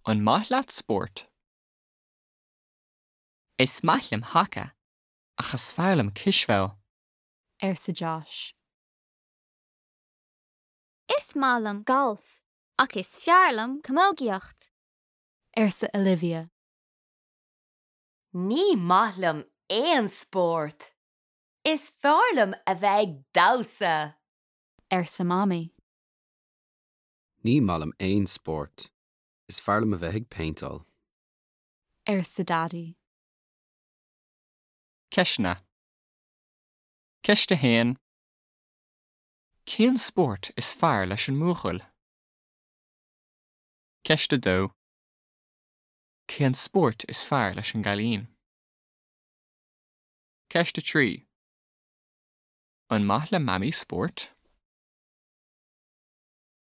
An maith leat sport. Is maithlim haka, achas fearlam kisfeil. Sa Josh. Is málam golf, ach is fearlam camogiacht. Sa Olivia. Ní maithlim éon sport. Is fearlam a bheith dása. Sa Mommy. Ní malam éon sport. Is fearlam a bheith ag paintall. Sa Daddy. Ceisna. Ceiste héin. Cén sport is fearr leis an múchail? Ceiste dó. Cén sport is fearr leis an galín? Ceiste trí. An maith le mammy sport?